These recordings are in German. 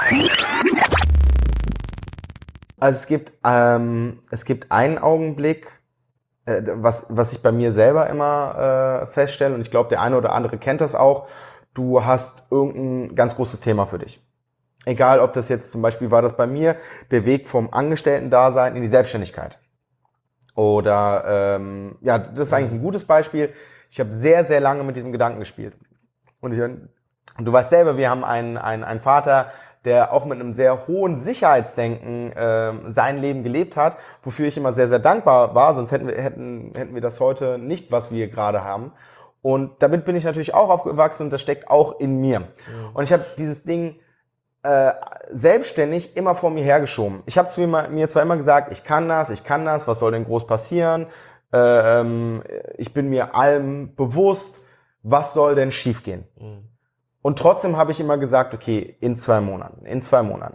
Also es gibt einen Augenblick, was ich bei mir selber immer feststelle, und ich glaube, der eine oder andere kennt das auch. Du hast irgendein ganz großes Thema für dich. Egal, ob das jetzt zum Beispiel war das bei mir der Weg vom Angestellten-Dasein in die Selbstständigkeit. Oder ja, das ist eigentlich ein gutes Beispiel. Ich habe sehr, sehr lange mit diesem Gedanken gespielt. Und du weißt selber, wir haben einen Vater, der auch mit einem sehr hohen Sicherheitsdenken sein Leben gelebt hat, wofür ich immer sehr, sehr dankbar war, sonst hätten wir das heute nicht, was wir gerade haben. Und damit bin ich natürlich auch aufgewachsen und das steckt auch in mir. Mhm. Und ich habe dieses Ding selbstständig immer vor mir hergeschoben. Ich habe mir zwar immer gesagt, ich kann das, was soll denn groß passieren? Ich bin mir allem bewusst, was soll denn schiefgehen? Mhm. Und trotzdem habe ich immer gesagt, okay, in 2 Monaten und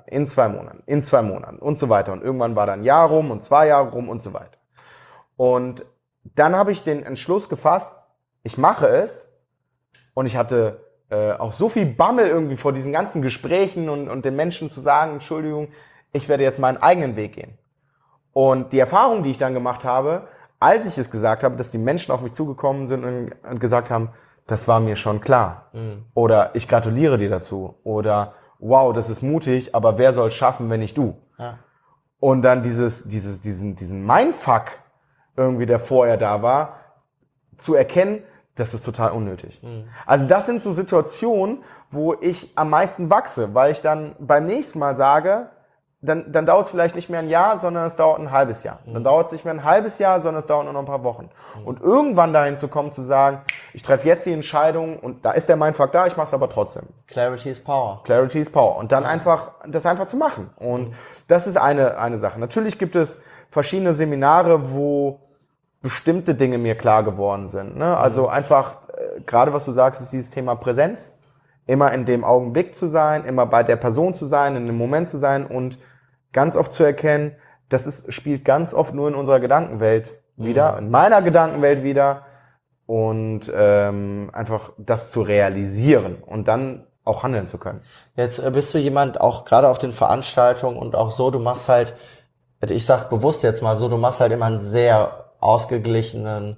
so weiter. Und irgendwann war dann ein Jahr rum und 2 Jahre rum und so weiter. Und dann habe ich den Entschluss gefasst, ich mache es. Und ich hatte auch so viel Bammel irgendwie vor diesen ganzen Gesprächen und den Menschen zu sagen, Entschuldigung, ich werde jetzt meinen eigenen Weg gehen. Und die Erfahrung, die ich dann gemacht habe, als ich es gesagt habe, dass die Menschen auf mich zugekommen sind und gesagt haben, das war mir schon klar. Mhm. Oder ich gratuliere dir dazu. Oder wow, das ist mutig, aber wer soll es schaffen, wenn nicht du? Ja. Und dann diesen Mindfuck irgendwie, der vorher da war, zu erkennen, das ist total unnötig. Mhm. Also das sind so Situationen, wo ich am meisten wachse, weil ich dann beim nächsten Mal sage, dann dauert es vielleicht nicht mehr ein Jahr, sondern es dauert ein halbes Jahr. Mhm. Dann dauert es nicht mehr ein halbes Jahr, sondern es dauert nur noch ein paar Wochen. Mhm. Und irgendwann dahin zu kommen, zu sagen, ich treffe jetzt die Entscheidung und da ist der Mindfuck da, ich mache es aber trotzdem. Clarity is power. Clarity is power. Und dann das einfach zu machen. Und das ist eine Sache. Natürlich gibt es verschiedene Seminare, wo bestimmte Dinge mir klar geworden sind. Ne? Also einfach, gerade was du sagst, ist dieses Thema Präsenz. Immer in dem Augenblick zu sein, immer bei der Person zu sein, in dem Moment zu sein und ganz oft zu erkennen, spielt ganz oft nur in unserer Gedankenwelt wieder, in meiner Gedankenwelt wieder und einfach das zu realisieren und dann auch handeln zu können. Jetzt bist du jemand, auch gerade auf den Veranstaltungen und auch so, du machst halt, ich sag's bewusst jetzt mal so, du machst halt immer einen sehr ausgeglichenen,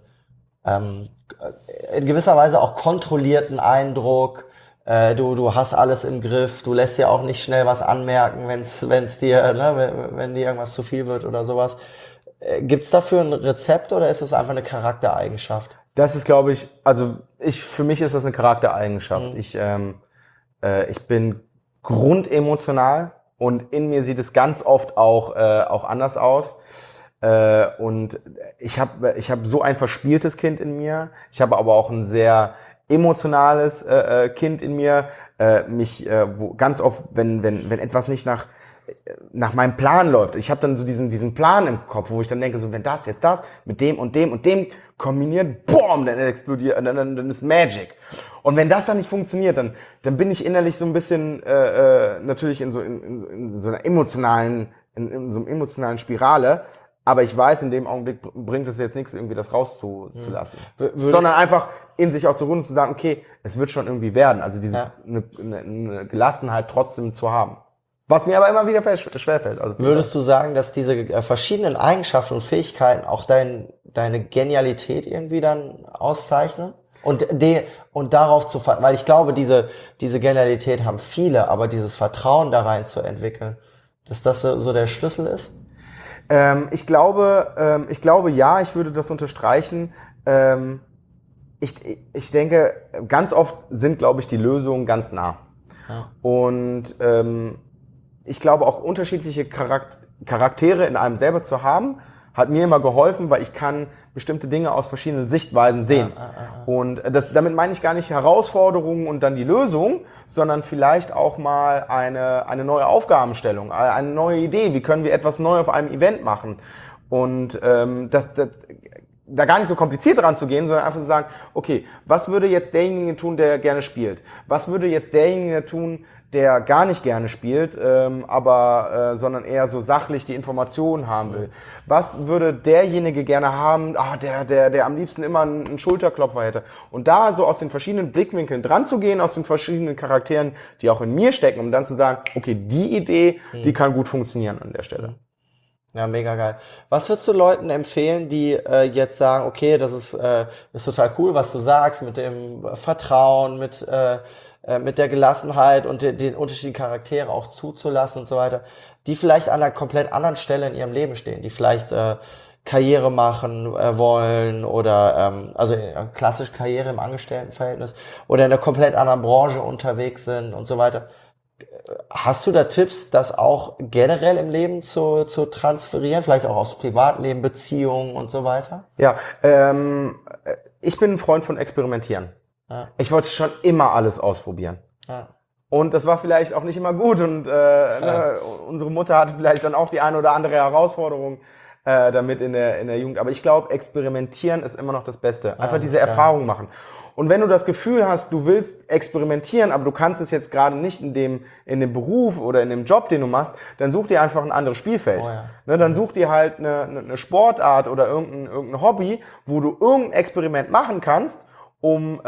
in gewisser Weise auch kontrollierten Eindruck. Du hast alles im Griff, du lässt dir auch nicht schnell was anmerken, wenn dir irgendwas zu viel wird oder sowas. Gibt's dafür ein Rezept oder ist es einfach eine Charaktereigenschaft? Das ist, glaube ich, für mich ist das eine Charaktereigenschaft. Mhm. Ich bin grundemotional und in mir sieht es ganz oft auch anders aus. Und ich habe so ein verspieltes Kind in mir. Ich habe aber auch ein sehr emotionales Kind in mir. Wo ganz oft, wenn etwas nicht nach meinem Plan läuft. Ich habe dann so diesen Plan im Kopf, wo ich dann denke, so wenn das jetzt das mit dem und dem und dem kombiniert, boom, dann explodiert, dann ist Magic. Und wenn das dann nicht funktioniert, dann bin ich innerlich so ein bisschen natürlich in so einer emotionalen Spirale. Aber ich weiß, in dem Augenblick bringt es jetzt nichts, irgendwie das rauszulassen. Sondern einfach in sich auch zu ruhen und zu sagen, okay, es wird schon irgendwie werden. Also eine Gelassenheit trotzdem zu haben. Was mir aber immer wieder schwerfällt. Also würdest du sagen, dass diese verschiedenen Eigenschaften und Fähigkeiten auch deine Genialität irgendwie dann auszeichnen? Und darauf weil ich glaube, diese Genialität haben viele, aber dieses Vertrauen da rein zu entwickeln, dass das so der Schlüssel ist? Ich glaube, ja, ich würde das unterstreichen. Ich denke, ganz oft sind, glaube ich, die Lösungen ganz nah. Ja. Und ich glaube, auch unterschiedliche Charaktere in einem selber zu haben, hat mir immer geholfen, weil ich kann bestimmte Dinge aus verschiedenen Sichtweisen sehen. Und damit meine ich gar nicht Herausforderungen und dann die Lösung, sondern vielleicht auch mal eine neue Aufgabenstellung, eine neue Idee. Wie können wir etwas neu auf einem Event machen? Und da gar nicht so kompliziert dran zu gehen, sondern einfach zu sagen, okay, was würde jetzt derjenige tun, der gerne spielt? Was würde jetzt derjenige tun, der gar nicht gerne spielt, sondern eher so sachlich die Informationen haben will? Was würde derjenige gerne haben, der am liebsten immer einen Schulterklopfer hätte? Und da so aus den verschiedenen Blickwinkeln dran zu gehen, aus den verschiedenen Charakteren, die auch in mir stecken, um dann zu sagen, okay, die Idee, die kann gut funktionieren an der Stelle. Ja, mega geil. Was würdest du Leuten empfehlen, die jetzt sagen, okay, das ist total cool, was du sagst, mit dem Vertrauen, mit der Gelassenheit und den unterschiedlichen Charaktere auch zuzulassen und so weiter, die vielleicht an einer komplett anderen Stelle in ihrem Leben stehen, die vielleicht Karriere machen wollen oder also klassisch Karriere im Angestelltenverhältnis oder in einer komplett anderen Branche unterwegs sind und so weiter. Hast du da Tipps, das auch generell im Leben zu transferieren, vielleicht auch aufs Privatleben, Beziehungen und so weiter? Ja, ich bin ein Freund von Experimentieren. Ja. Ich wollte schon immer alles ausprobieren. Ja. Und das war vielleicht auch nicht immer gut und unsere Mutter hatte vielleicht dann auch die eine oder andere Herausforderung damit in der Jugend. Aber ich glaube, experimentieren ist immer noch das Beste. Einfach diese Erfahrung machen. Und wenn du das Gefühl hast, du willst experimentieren, aber du kannst es jetzt gerade nicht in dem Beruf oder in dem Job, den du machst, dann such dir einfach ein anderes Spielfeld. Oh ja. Ne, dann such dir halt eine Sportart oder irgendein Hobby, wo du irgendein Experiment machen kannst, um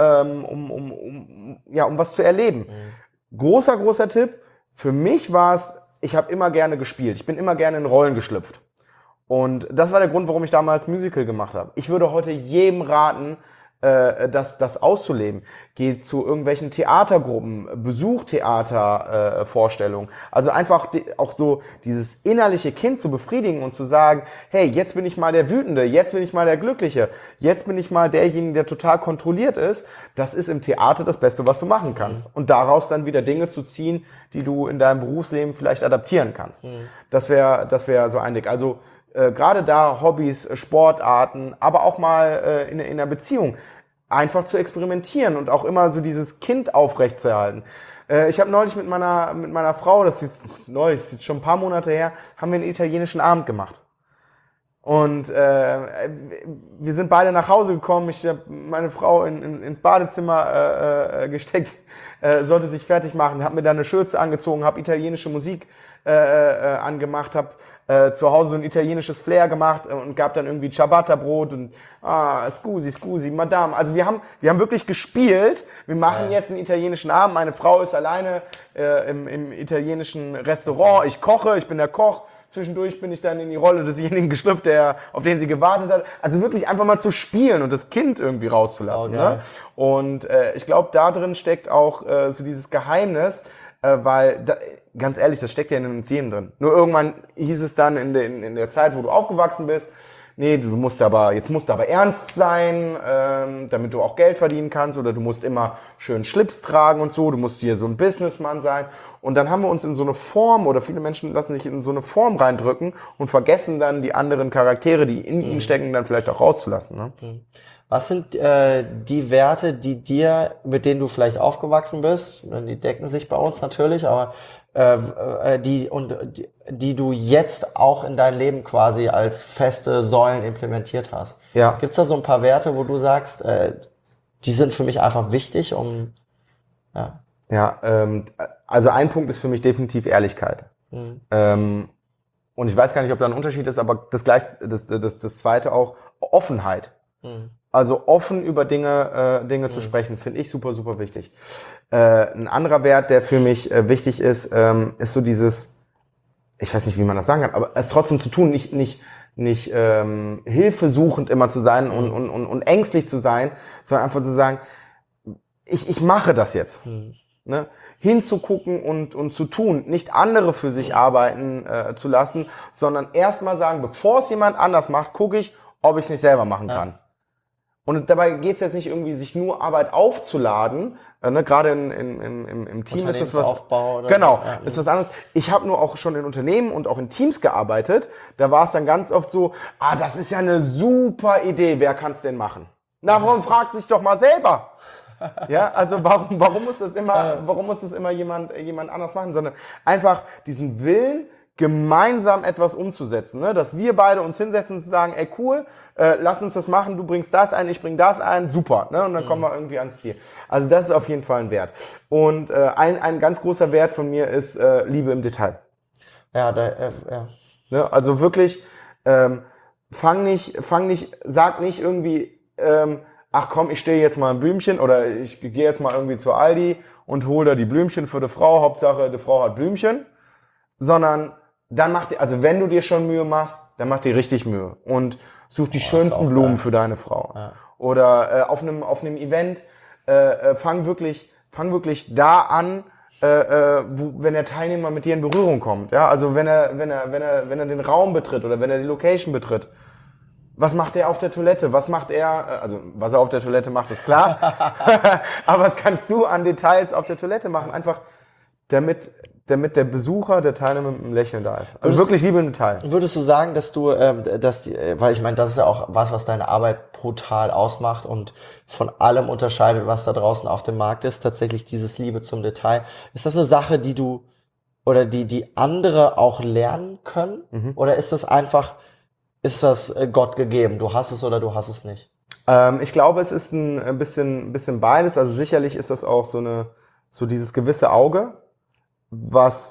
was zu erleben. Mhm. Großer Tipp. Für mich war es, ich habe immer gerne gespielt. Ich bin immer gerne in Rollen geschlüpft. Und das war der Grund, warum ich damals Musical gemacht habe. Ich würde heute jedem raten, das auszuleben. Geht zu irgendwelchen Theatergruppen, besucht Theatervorstellungen. Also einfach auch so dieses innerliche Kind zu befriedigen und zu sagen, hey, jetzt bin ich mal der Wütende, jetzt bin ich mal der Glückliche, jetzt bin ich mal derjenige, der total kontrolliert ist. Das ist im Theater das Beste, was du machen kannst. Und daraus dann wieder Dinge zu ziehen, die du in deinem Berufsleben vielleicht adaptieren kannst. Das wäre so ein Ding. Also gerade da Hobbys, Sportarten, aber auch mal in einer Beziehung einfach zu experimentieren und auch immer so dieses Kind aufrechtzuerhalten. Ich habe neulich mit meiner Frau, das ist jetzt schon ein paar Monate her, haben wir einen italienischen Abend gemacht. Und wir sind beide nach Hause gekommen. Ich habe meine Frau ins Badezimmer gesteckt, sollte sich fertig machen, habe mir dann eine Schürze angezogen, habe italienische Musik angemacht, habe zu Hause so ein italienisches Flair gemacht und gab dann irgendwie Ciabatta-Brot und scusi, Madame. Also wir haben wirklich gespielt. Wir machen jetzt einen italienischen Abend. Meine Frau ist alleine im italienischen Restaurant. Ich koche, ich bin der Koch. Zwischendurch bin ich dann in die Rolle desjenigen geschlüpft, auf den sie gewartet hat. Also wirklich einfach mal zu spielen und das Kind irgendwie rauszulassen. Ne? Und ich glaube, da drin steckt auch so dieses Geheimnis, weil, ganz ehrlich, das steckt ja in uns jedem drin. Nur irgendwann hieß es dann in der Zeit, wo du aufgewachsen bist, nee, jetzt musst du aber ernst sein, damit du auch Geld verdienen kannst, oder du musst immer schön Schlips tragen und so, du musst hier so ein Businessman sein. Und dann haben wir uns in so eine Form, oder viele Menschen lassen sich in so eine Form reindrücken und vergessen dann die anderen Charaktere, die in ihnen stecken, dann vielleicht auch rauszulassen. Ne? Was sind die Werte, mit denen du vielleicht aufgewachsen bist? Die decken sich bei uns natürlich, aber die du jetzt auch in dein Leben quasi als feste Säulen implementiert hast. Ja. Gibt's da so ein paar Werte, wo du sagst, die sind für mich einfach wichtig, also ein Punkt ist für mich definitiv Ehrlichkeit. Und ich weiß gar nicht, ob da ein Unterschied ist, aber das zweite auch, Offenheit. Also offen über Dinge zu sprechen, finde ich super, super wichtig. Ein anderer Wert, der für mich wichtig ist so dieses, ich weiß nicht, wie man das sagen kann, aber es trotzdem zu tun, nicht hilfesuchend immer zu sein und ängstlich zu sein, sondern einfach zu sagen, ich mache das jetzt. Ne? Hinzugucken und zu tun, nicht andere für sich arbeiten zu lassen, sondern erstmal sagen, bevor es jemand anders macht, gucke ich, ob ich es nicht selber machen kann. Und dabei geht es jetzt nicht irgendwie, sich nur Arbeit aufzuladen. Gerade im Team ist das was. Oder genau, ist was anderes. Ich habe nur auch schon in Unternehmen und auch in Teams gearbeitet. Da war es dann ganz oft so, das ist ja eine super Idee, wer kann es denn machen? Na, warum fragt mich doch mal selber? Ja, also warum muss das immer jemand anders machen, sondern einfach diesen Willen, gemeinsam etwas umzusetzen, ne? Dass wir beide uns hinsetzen und sagen, ey cool, lass uns das machen, du bringst das ein, ich bring das ein, super, ne? Und dann kommen wir irgendwie ans Ziel. Also das ist auf jeden Fall ein Wert. Und ein ganz großer Wert von mir ist Liebe im Detail. Ja, Ne? Also wirklich, sag nicht irgendwie, ach komm, ich stehe jetzt mal ein Blümchen oder ich gehe jetzt mal irgendwie zu Aldi und hole da die Blümchen für die Frau, Hauptsache die Frau hat Blümchen, sondern dann also wenn du dir schon Mühe machst, dann mach dir richtig Mühe und such die schönsten Blumen für deine Frau. Ja. Oder auf einem Event, fang wirklich da an, wenn der Teilnehmer mit dir in Berührung kommt. Ja, also wenn er den Raum betritt oder wenn er die Location betritt. Was macht er auf der Toilette? Was macht er, also was er auf der Toilette macht, ist klar. Aber was kannst du an Details auf der Toilette machen? Einfach, damit der Besucher, der Teilnehmer mit einem Lächeln da ist. Also wirklich Liebe im Detail. Würdest du sagen, dass du, weil ich meine, das ist ja auch was deine Arbeit brutal ausmacht und von allem unterscheidet, was da draußen auf dem Markt ist, tatsächlich dieses Liebe zum Detail. Ist das eine Sache, die du, oder die andere auch lernen können? Mhm. Oder ist das einfach, ist das Gott gegeben? Du hast es oder du hast es nicht? Ich glaube, es ist ein bisschen beides. Also sicherlich ist das auch so dieses gewisse Auge, was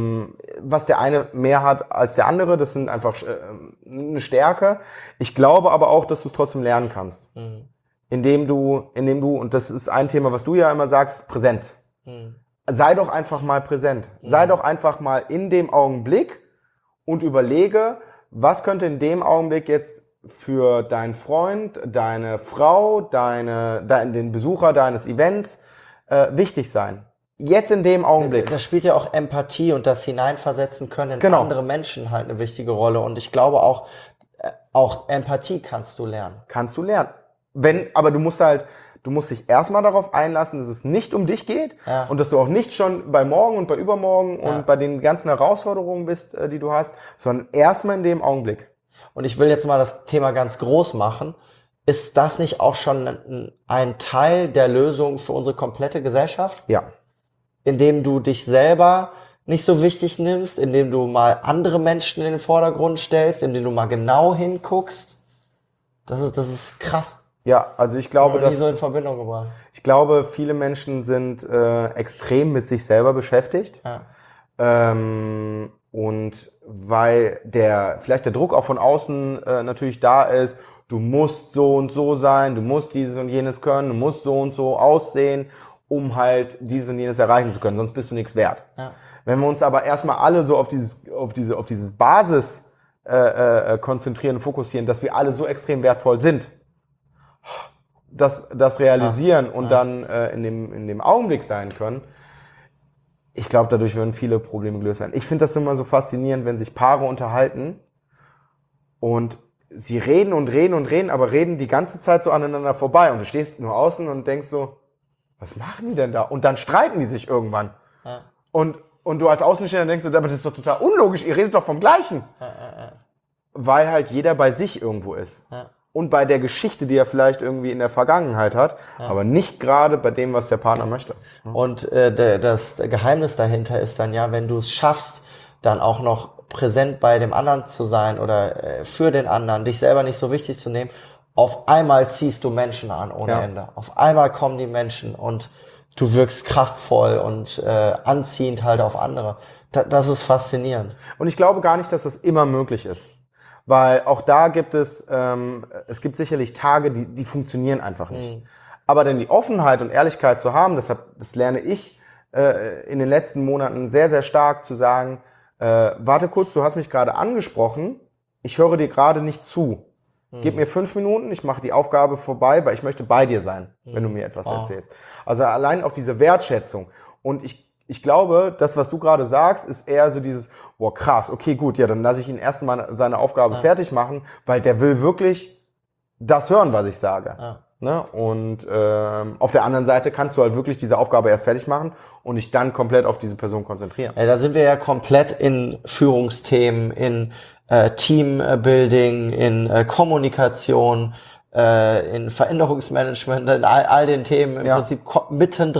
der eine mehr hat als der andere. Das sind einfach eine Stärke. Ich glaube aber auch, dass du es trotzdem lernen kannst. Mhm. Indem du, und das ist ein Thema, was du ja immer sagst, Präsenz. Mhm. Sei doch einfach mal präsent. Mhm. Sei doch einfach mal in dem Augenblick und überlege, was könnte in dem Augenblick jetzt für deinen Freund, deine Frau, den Besucher deines Events wichtig sein? Jetzt in dem Augenblick. Das spielt ja auch Empathie und das Hineinversetzen können in andere Menschen halt eine wichtige Rolle. Und ich glaube auch Empathie kannst du lernen. Kannst du lernen. Aber du musst dich erstmal darauf einlassen, dass es nicht um dich geht und dass du auch nicht schon bei morgen und bei übermorgen und bei den ganzen Herausforderungen bist, die du hast, sondern erstmal in dem Augenblick. Und ich will jetzt mal das Thema ganz groß machen. Ist das nicht auch schon ein Teil der Lösung für unsere komplette Gesellschaft? Ja. Indem du dich selber nicht so wichtig nimmst, indem du mal andere Menschen in den Vordergrund stellst, indem du mal genau hinguckst. Das ist krass. Ja, also ich glaube, dass so in Verbindung gebracht. Ich glaube, viele Menschen sind extrem mit sich selber beschäftigt. Ja. Und weil vielleicht der Druck auch von außen natürlich da ist, du musst so und so sein, du musst dieses und jenes können, du musst so und so aussehen, um halt dieses und jenes erreichen zu können, sonst bist du nichts wert. Ja. Wenn wir uns aber erstmal alle so auf dieses Basis konzentrieren und fokussieren, dass wir alle so extrem wertvoll sind, das realisieren und dann in dem Augenblick sein können, ich glaube, dadurch würden viele Probleme gelöst werden. Ich finde das immer so faszinierend, wenn sich Paare unterhalten und sie reden und reden und reden, aber reden die ganze Zeit so aneinander vorbei und du stehst nur außen und denkst so, was machen die denn da? Und dann streiten die sich irgendwann. Ja. Und du als Außenstehender denkst so, aber das ist doch total unlogisch, ihr redet doch vom Gleichen. Ja. Weil halt jeder bei sich irgendwo ist. Ja. Und bei der Geschichte, die er vielleicht irgendwie in der Vergangenheit hat, aber nicht gerade bei dem, was der Partner möchte. Und das Geheimnis dahinter ist dann ja, wenn du es schaffst, dann auch noch präsent bei dem anderen zu sein oder für den anderen, dich selber nicht so wichtig zu nehmen, auf einmal ziehst du Menschen an ohne Ende. Auf einmal kommen die Menschen und du wirkst kraftvoll und anziehend halt auf andere. Das ist faszinierend. Und ich glaube gar nicht, dass das immer möglich ist. Weil auch da gibt es gibt sicherlich Tage, die funktionieren einfach nicht. Mhm. Aber denn die Offenheit und Ehrlichkeit zu haben, das lerne ich in den letzten Monaten sehr, sehr stark zu sagen, warte kurz, du hast mich gerade angesprochen, ich höre dir gerade nicht zu. Gib mir 5 Minuten, ich mache die Aufgabe vorbei, weil ich möchte bei dir sein, wenn du mir etwas erzählst. Also allein auch diese Wertschätzung. Und ich glaube, das, was du gerade sagst, ist eher so dieses, boah, krass, okay, gut, ja, dann lasse ich ihn erstmal seine Aufgabe fertig machen, weil der will wirklich das hören, was ich sage. Ja. Ne? Und auf der anderen Seite kannst du halt wirklich diese Aufgabe erst fertig machen und dich dann komplett auf diese Person konzentrieren. Ja, da sind wir ja komplett in Führungsthemen, in Teambuilding, in Kommunikation, in Veränderungsmanagement, in all den Themen im Prinzip mittendrin.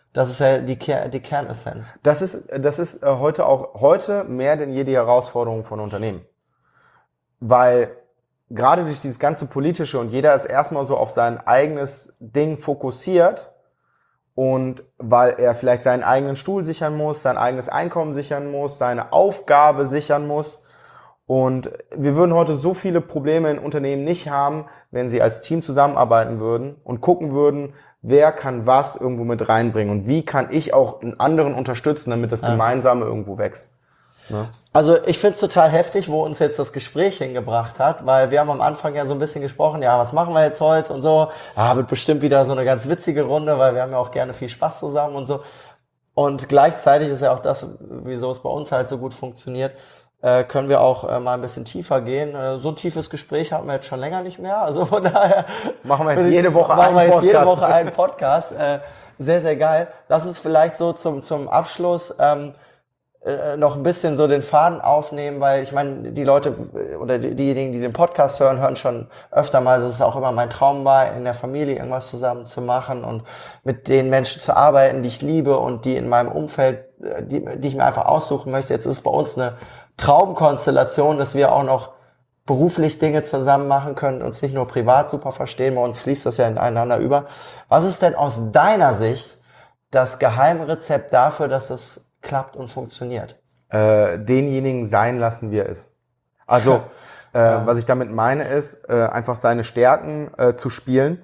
Das ist ja die Kernessenz. Das ist heute mehr denn je die Herausforderung von Unternehmen. Weil gerade durch dieses ganze Politische und jeder ist erstmal so auf sein eigenes Ding fokussiert und weil er vielleicht seinen eigenen Stuhl sichern muss, sein eigenes Einkommen sichern muss, seine Aufgabe sichern muss. Und wir würden heute so viele Probleme in Unternehmen nicht haben, wenn sie als Team zusammenarbeiten würden und gucken würden, wer kann was irgendwo mit reinbringen und wie kann ich auch einen anderen unterstützen, damit das Gemeinsame irgendwo wächst. Ne? Also ich find's total heftig, wo uns jetzt das Gespräch hingebracht hat, weil wir haben am Anfang ja so ein bisschen gesprochen, ja, was machen wir jetzt heute und so. Wird bestimmt wieder so eine ganz witzige Runde, weil wir haben ja auch gerne viel Spaß zusammen und so. Und gleichzeitig ist ja auch das, wieso es bei uns halt so gut funktioniert, können wir auch mal ein bisschen tiefer gehen. So ein tiefes Gespräch hatten wir jetzt schon länger nicht mehr. Also von daher machen wir jetzt jede Woche einen Podcast. Sehr, sehr geil. Lass uns vielleicht so zum Abschluss noch ein bisschen so den Faden aufnehmen, weil ich meine, die Leute oder diejenigen, die den Podcast hören schon öfter mal, dass es auch immer mein Traum war, in der Familie irgendwas zusammen zu machen und mit den Menschen zu arbeiten, die ich liebe und die in meinem Umfeld, die ich mir einfach aussuchen möchte. Jetzt ist bei uns eine Traumkonstellation, dass wir auch noch beruflich Dinge zusammen machen können, uns nicht nur privat super verstehen, bei uns fließt das ja ineinander über. Was ist denn aus deiner Sicht das Geheimrezept dafür, dass es klappt und funktioniert? Denjenigen sein lassen, wie er ist. Also, was ich damit meine, ist, einfach seine Stärken zu spielen.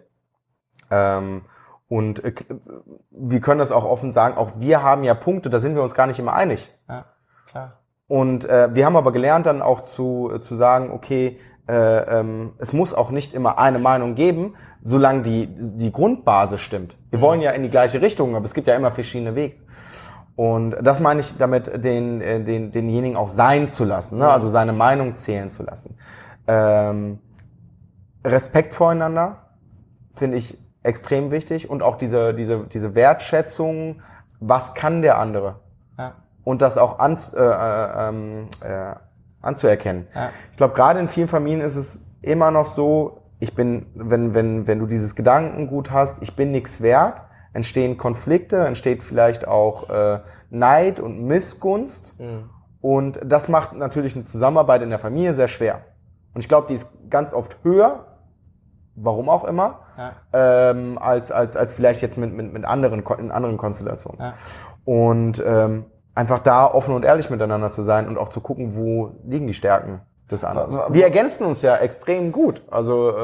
Und wir können das auch offen sagen, auch wir haben ja Punkte, da sind wir uns gar nicht immer einig. Ja, klar. Und wir haben aber gelernt dann auch zu sagen, okay, es muss auch nicht immer eine Meinung geben, solange die Grundbasis stimmt. Wir wollen ja in die gleiche Richtung, aber es gibt ja immer verschiedene Wege. Und das meine ich damit, denjenigen auch sein zu lassen, ne? Also seine Meinung zählen zu lassen. Respekt voreinander finde ich extrem wichtig und auch diese Wertschätzung, was kann der andere? Ja. Und das auch anzuerkennen. Ja. Ich glaube, gerade in vielen Familien ist es immer noch so, wenn du dieses Gedankengut hast, ich bin nichts wert, entstehen Konflikte, entsteht vielleicht auch Neid und Missgunst. Mhm. Und das macht natürlich eine Zusammenarbeit in der Familie sehr schwer. Und ich glaube, die ist ganz oft höher, warum auch immer, als vielleicht jetzt mit anderen Konstellationen. Ja. Und einfach da offen und ehrlich miteinander zu sein und auch zu gucken, wo liegen die Stärken des anderen. Wir ergänzen uns ja extrem gut. Also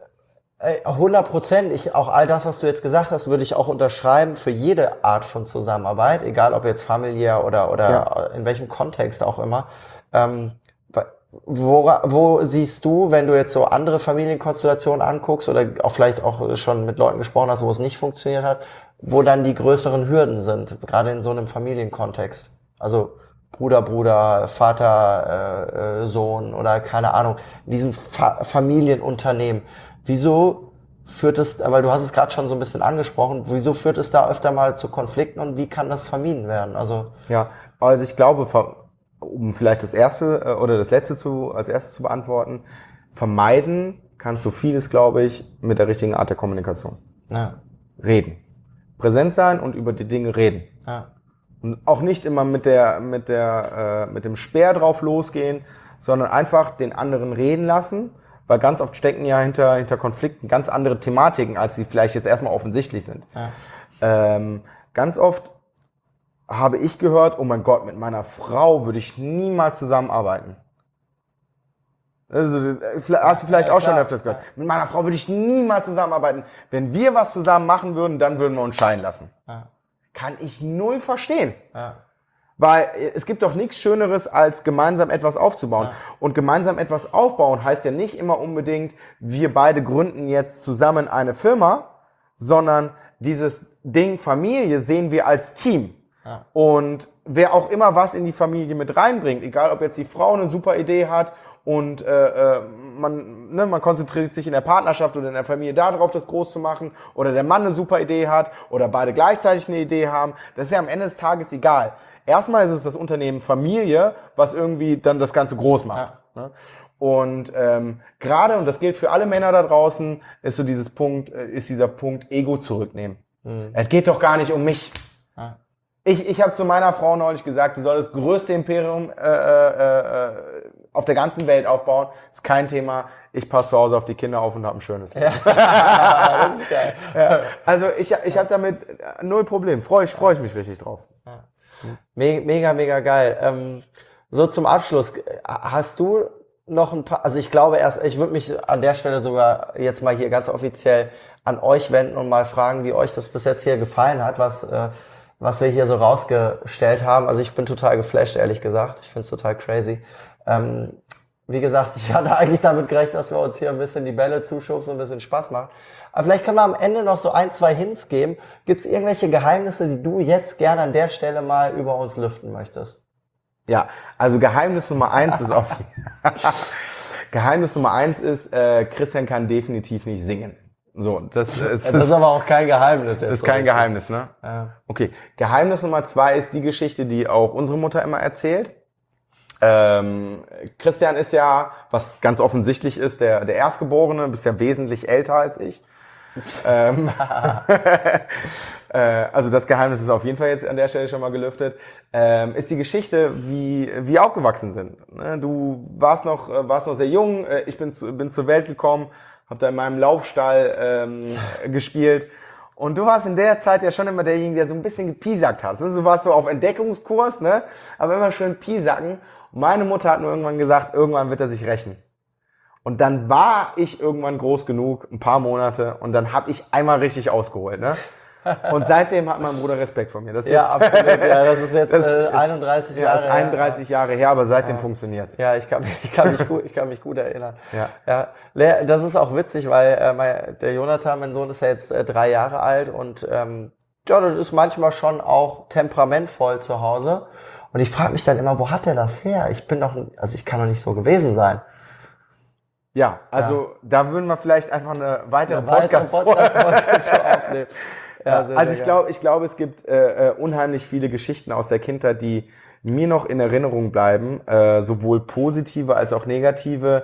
100%. Auch all das, was du jetzt gesagt hast, würde ich auch unterschreiben für jede Art von Zusammenarbeit, egal ob jetzt familiär oder in welchem Kontext auch immer. Wo siehst du, wenn du jetzt so andere Familienkonstellationen anguckst oder auch vielleicht auch schon mit Leuten gesprochen hast, wo es nicht funktioniert hat, wo dann die größeren Hürden sind, gerade in so einem Familienkontext? Also Bruder, Vater, Sohn oder keine Ahnung, in diesem Familienunternehmen. Wieso führt es, weil du hast es gerade schon so ein bisschen angesprochen, wieso führt es da öfter mal zu Konflikten und wie kann das vermieden werden? Also ich glaube, um vielleicht das erste oder das letzte als erstes zu beantworten, vermeiden kannst du vieles, glaube ich, mit der richtigen Art der Kommunikation. Ja. Reden. Präsent sein und über die Dinge reden. Ja. Und auch nicht immer mit dem Speer drauf losgehen, sondern einfach den anderen reden lassen, weil ganz oft stecken ja hinter Konflikten ganz andere Thematiken, als sie vielleicht jetzt erstmal offensichtlich sind. Ja. Ganz oft habe ich gehört, oh mein Gott, mit meiner Frau würde ich niemals zusammenarbeiten. Also, hast du vielleicht auch schon öfters gehört. Mit meiner Frau würde ich niemals zusammenarbeiten. Wenn wir was zusammen machen würden, dann würden wir uns scheiden lassen. Ja. Kann ich null verstehen. Ja. Weil es gibt doch nichts Schöneres, als gemeinsam etwas aufzubauen. Ja. Und gemeinsam etwas aufbauen heißt ja nicht immer unbedingt, wir beide gründen jetzt zusammen eine Firma, sondern dieses Ding Familie sehen wir als Team. Ja. Und wer auch immer was in die Familie mit reinbringt, egal ob jetzt die Frau eine super Idee hat und man konzentriert sich in der Partnerschaft oder in der Familie darauf, das groß zu machen, oder der Mann eine super Idee hat oder beide gleichzeitig eine Idee haben, das ist ja am Ende des Tages egal. Erstmal ist es das Unternehmen Familie, was irgendwie dann das Ganze groß macht. Ja. Ne? Und gerade, und das gilt für alle Männer da draußen, ist dieser Punkt Ego zurücknehmen. Mhm. Es geht doch gar nicht um mich. Ja. Ich habe zu meiner Frau neulich gesagt, sie soll das größte Imperium auf der ganzen Welt aufbauen. Ist kein Thema. Ich passe zu Hause auf die Kinder auf und habe ein schönes Leben. Ja. Das ist geil. Ja, also ich habe damit null Problem. Freu ich mich richtig drauf. Ja. Mega, mega geil. So zum Abschluss, hast du noch ein paar, also ich glaube ich würde mich an der Stelle sogar jetzt mal hier ganz offiziell an euch wenden und mal fragen, wie euch das bis jetzt hier gefallen hat, was wir hier so rausgestellt haben. Also ich bin total geflasht, ehrlich gesagt. Ich finde es total crazy. Wie gesagt, ich hatte eigentlich damit gerechnet, dass wir uns hier ein bisschen die Bälle zuschubsen und ein bisschen Spaß machen. Aber vielleicht können wir am Ende noch so 1, 2 Hints geben. Gibt es irgendwelche Geheimnisse, die du jetzt gerne an der Stelle mal über uns lüften möchtest? Ja, also Geheimnis Nummer 1 ist Geheimnis Nummer 1 ist, Christian kann definitiv nicht singen. So, das ist aber auch kein Geheimnis jetzt. Das ist kein Geheimnis, ne? Ja. Okay. Geheimnis Nummer 2 ist die Geschichte, die auch unsere Mutter immer erzählt. Christian ist ja, was ganz offensichtlich ist, der Erstgeborene, bist ja wesentlich älter als ich. Also das Geheimnis ist auf jeden Fall jetzt an der Stelle schon mal gelüftet. Ist die Geschichte, wie wir aufgewachsen sind. Du warst noch sehr jung, ich bin zur Welt gekommen, habe da in meinem Laufstall gespielt. Und du warst in der Zeit ja schon immer derjenige, der so ein bisschen gepiesackt hat. Du warst so auf Entdeckungskurs, ne? Aber immer schön piesacken. Und meine Mutter hat nur irgendwann gesagt, irgendwann wird er sich rächen. Und dann war ich irgendwann groß genug, ein paar Monate, und dann habe ich einmal richtig ausgeholt, ne? Und seitdem hat mein Bruder Respekt vor mir. Das ist Ja, jetzt, absolut. Ja, das ist jetzt 31 Jahre. Ja, das ist 31 Jahre her, aber seitdem funktioniert's. Ja, ich kann mich gut erinnern. Ja. Ja, das ist auch witzig, weil der Jonathan, mein Sohn, ist ja jetzt 3 Jahre alt und ja, das ist manchmal schon auch temperamentvoll zu Hause. Und ich frage mich dann immer, wo hat er das her? Ich kann doch nicht so gewesen sein. Ja, also da würden wir vielleicht einfach eine weitere Podcast aufnehmen. Ja, also ich glaube, es gibt unheimlich viele Geschichten aus der Kindheit, die mir noch in Erinnerung bleiben, sowohl positive als auch negative.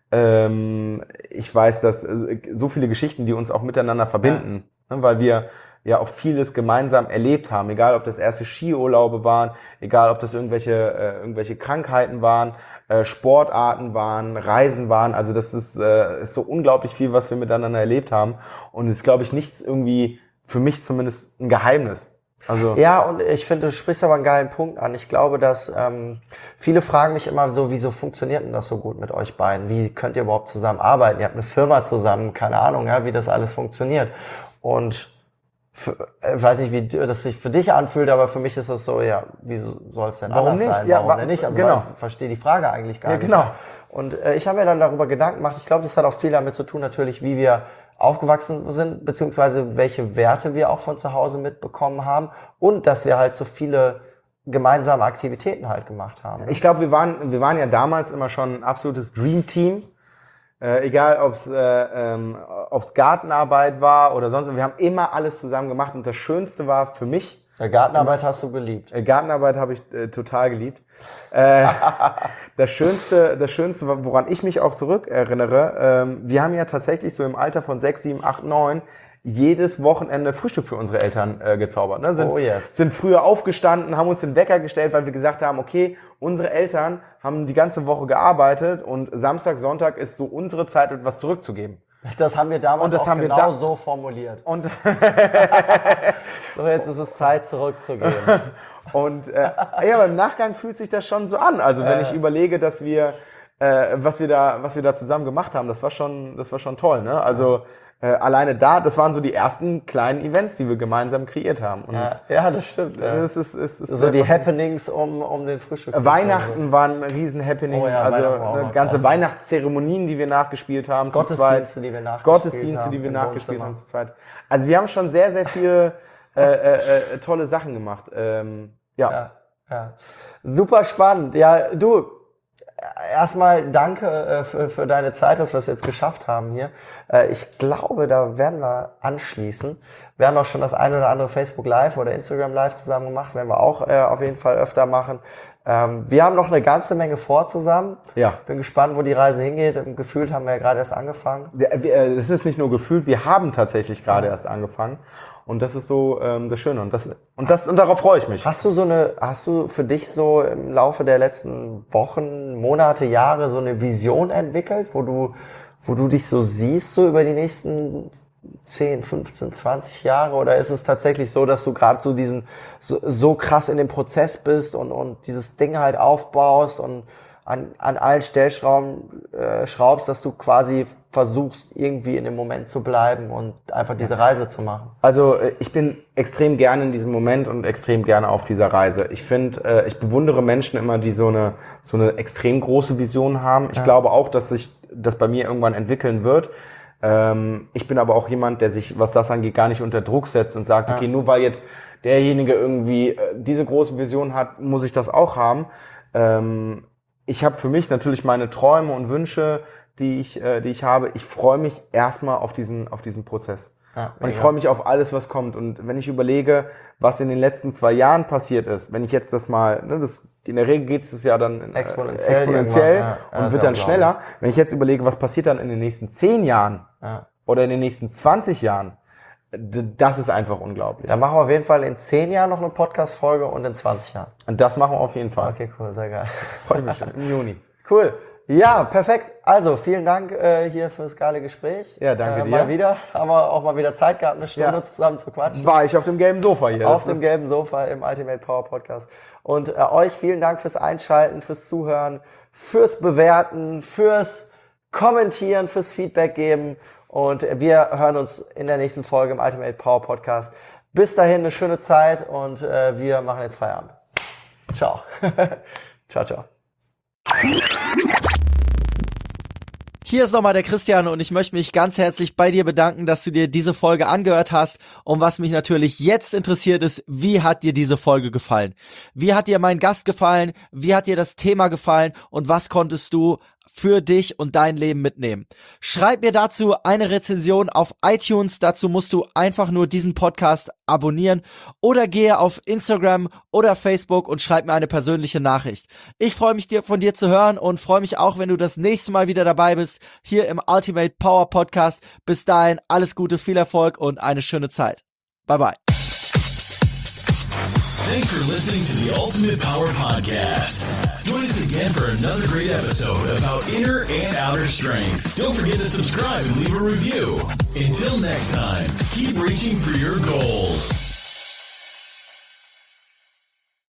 Ich weiß, dass so viele Geschichten, die uns auch miteinander verbinden, ne, weil wir ja auch vieles gemeinsam erlebt haben, egal ob das erste Skiurlaube waren, egal ob das irgendwelche Krankheiten waren, Sportarten waren, Reisen waren. Also das ist so unglaublich viel, was wir miteinander erlebt haben. Und es ist, glaube ich, nichts irgendwie, für mich zumindest, ein Geheimnis. Also ja, und ich finde, du sprichst aber einen geilen Punkt an. Ich glaube, dass viele fragen mich immer so, wieso funktioniert denn das so gut mit euch beiden? Wie könnt ihr überhaupt zusammen arbeiten? Ihr habt eine Firma zusammen, keine Ahnung, ja, wie das alles funktioniert. Und ich weiß nicht, wie das sich für dich anfühlt, aber für mich ist das so, ja, wieso soll es denn anders sein? Warum denn nicht? Also genau. ich verstehe die Frage eigentlich gar nicht. Genau. Und ich habe mir dann darüber Gedanken gemacht. Ich glaube, das hat auch viel damit zu tun, natürlich, wie wir aufgewachsen sind, beziehungsweise welche Werte wir auch von zu Hause mitbekommen haben und dass wir halt so viele gemeinsame Aktivitäten halt gemacht haben. Ich glaube, wir waren ja damals immer schon ein absolutes Dream-Team. Egal, ob's Gartenarbeit war oder sonst, wir haben immer alles zusammen gemacht und das Schönste war für mich. Gartenarbeit hast du geliebt. Gartenarbeit habe ich total geliebt. Das Schönste, woran ich mich auch zurückerinnere, wir haben ja tatsächlich so im Alter von 6, 7, 8, 9 jedes Wochenende Frühstück für unsere Eltern gezaubert. Ne? Sind früher aufgestanden, haben uns den Wecker gestellt, weil wir gesagt haben, okay, unsere Eltern haben die ganze Woche gearbeitet und Samstag, Sonntag ist so unsere Zeit, etwas zurückzugeben. Das haben wir damals auch genau so formuliert. Und so, jetzt ist es Zeit, zurückzugeben. Und ja, aber im Nachgang fühlt sich das schon so an. Also wenn ich überlege, dass wir was wir da zusammen gemacht haben, das war schon toll, ne? Also alleine das waren so die ersten kleinen Events, die wir gemeinsam kreiert haben. Und ja, das stimmt. Ja. Es ist so die Happenings um den Frühstück. Weihnachten waren ein riesen Happening, ganze Weihnachtszeremonien, die wir nachgespielt haben. Gottesdienste, die wir nachgespielt haben zu zweit. Also wir haben schon sehr, sehr viele tolle Sachen gemacht. Ja. Super spannend. Ja, du, erstmal danke für deine Zeit, dass wir es jetzt geschafft haben hier. Ich glaube, da werden wir anschließen. Wir haben auch schon das eine oder andere Facebook Live oder Instagram Live zusammen gemacht. Werden wir auch auf jeden Fall öfter machen. Wir haben noch eine ganze Menge vor zusammen. Ja. Bin gespannt, wo die Reise hingeht. Gefühlt haben wir ja gerade erst angefangen. Das ist nicht nur gefühlt, wir haben tatsächlich gerade erst angefangen. Und das ist so das Schöne. Und darauf freue ich mich. Hast du für dich so im Laufe der letzten Wochen, Monate, Jahre so eine Vision entwickelt, wo du dich so siehst, so über die nächsten 10, 15, 20 Jahre? Oder ist es tatsächlich so, dass du gerade so krass in dem Prozess bist und dieses Ding halt aufbaust und an allen Stellschrauben schraubst, dass du quasi versuchst, irgendwie in dem Moment zu bleiben und einfach diese Reise zu machen? Also ich bin extrem gerne in diesem Moment und extrem gerne auf dieser Reise. Ich finde, ich bewundere Menschen immer, die so eine extrem große Vision haben. Ich glaube auch, dass sich das bei mir irgendwann entwickeln wird. Ich bin aber auch jemand, der sich, was das angeht, gar nicht unter Druck setzt und sagt, okay, nur weil jetzt derjenige irgendwie diese große Vision hat, muss ich das auch haben. Ich habe für mich natürlich meine Träume und Wünsche, die ich habe. Ich freue mich erstmal auf diesen Prozess. Ja, und ich freue mich auf alles, was kommt. Und wenn ich überlege, was in den letzten 2 Jahren passiert ist, wenn ich jetzt das mal, in der Regel geht es ja dann exponentiell und wird dann schneller. Wenn ich jetzt überlege, was passiert dann in den nächsten 10 Jahren oder in den nächsten 20 Jahren, das ist einfach unglaublich. Dann machen wir auf jeden Fall in 10 Jahren noch eine Podcast-Folge und in 20 Jahren. Und das machen wir auf jeden Fall. Okay, cool, sehr geil. Freue mich schon, im Juni. Cool. Ja, perfekt. Also, vielen Dank hier fürs geile Gespräch. Ja, danke dir. Mal wieder. Haben wir auch mal wieder Zeit gehabt, eine Stunde zusammen zu quatschen. War ich auf dem gelben Sofa hier. Auf dem gelben Sofa im Ultimate Power Podcast. Und euch vielen Dank fürs Einschalten, fürs Zuhören, fürs Bewerten, fürs Kommentieren, fürs Feedback geben. Und wir hören uns in der nächsten Folge im Ultimate Power Podcast. Bis dahin eine schöne Zeit und wir machen jetzt Feierabend. Ciao. Ciao, ciao. Hier ist nochmal der Christian und ich möchte mich ganz herzlich bei dir bedanken, dass du dir diese Folge angehört hast. Und was mich natürlich jetzt interessiert ist, wie hat dir diese Folge gefallen? Wie hat dir mein Gast gefallen? Wie hat dir das Thema gefallen? Und was konntest du für dich und dein Leben mitnehmen? Schreib mir dazu eine Rezension auf iTunes. Dazu musst du einfach nur diesen Podcast abonnieren oder gehe auf Instagram oder Facebook und schreib mir eine persönliche Nachricht. Ich freue mich von dir zu hören und freue mich auch, wenn du das nächste Mal wieder dabei bist, hier im Ultimate Power Podcast. Bis dahin, alles Gute, viel Erfolg und eine schöne Zeit. Bye bye. Thanks for listening to the Ultimate Power Podcast. Join us again for another great episode about inner and outer strength. Don't forget to subscribe and leave a review. Until next time, keep reaching for your goals.